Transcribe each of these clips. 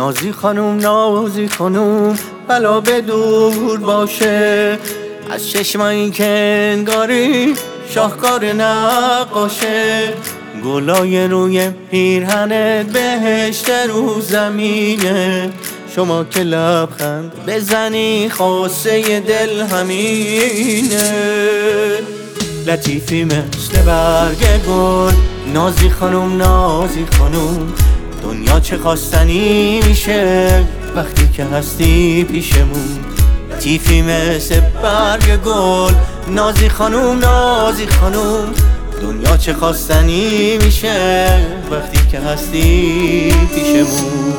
نازی خانوم بلا به دور باشه از چشمایی که انگاری شاهکار نقاشه. گلای روی پیرهنت بهشت رو زمینه، شما که لبخند بزنی خواسته دل همینه. لطیفی مثل برگ گل، نازی خانوم دنیا چه خواستنی میشه وقتی که هستی پیشمون. لطیفی مثل برگ گل، نازی خانوم دنیا چه خواستنی میشه وقتی که هستی پیشمون.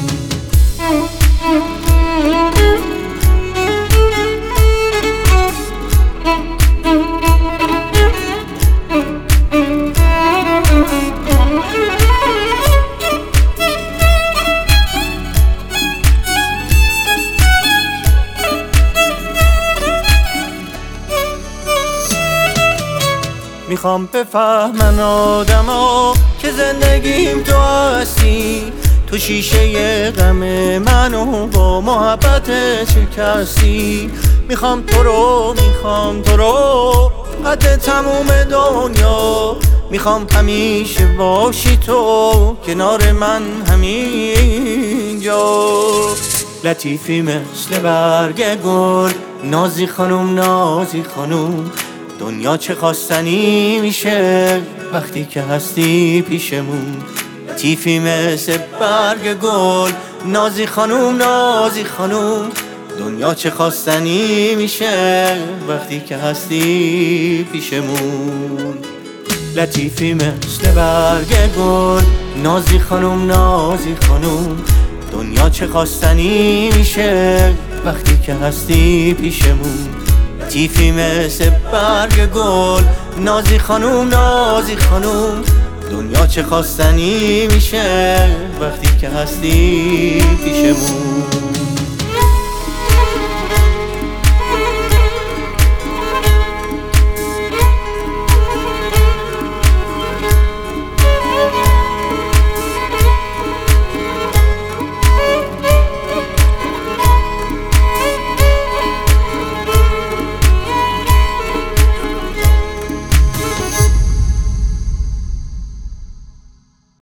میخوام بفهمن آدما که زندگیم تو هستی، تو شیشه غم منو با محبت شکستی. میخوام تو رو قد تموم دنیا، میخوام همیشه باشی تو کنار من همینجا. لطیفی مثل برگ گل، نازی خانوم دنیا چه خواستنی میشه وقتی که هستی پیشمون. لطیفی مثل برگ گل، نازی خانوم دنیا چه خواستنی میشه وقتی که هستی پیشمون. لطیفی مثل برگ گل، نازی خانوم دنیا چه خواستنی میشه وقتی که هستی پیشمون. لطیفی مثل برگ گل، نازی خانوم دنیا چه خواستنی میشه وقتی که هستی پیشمون.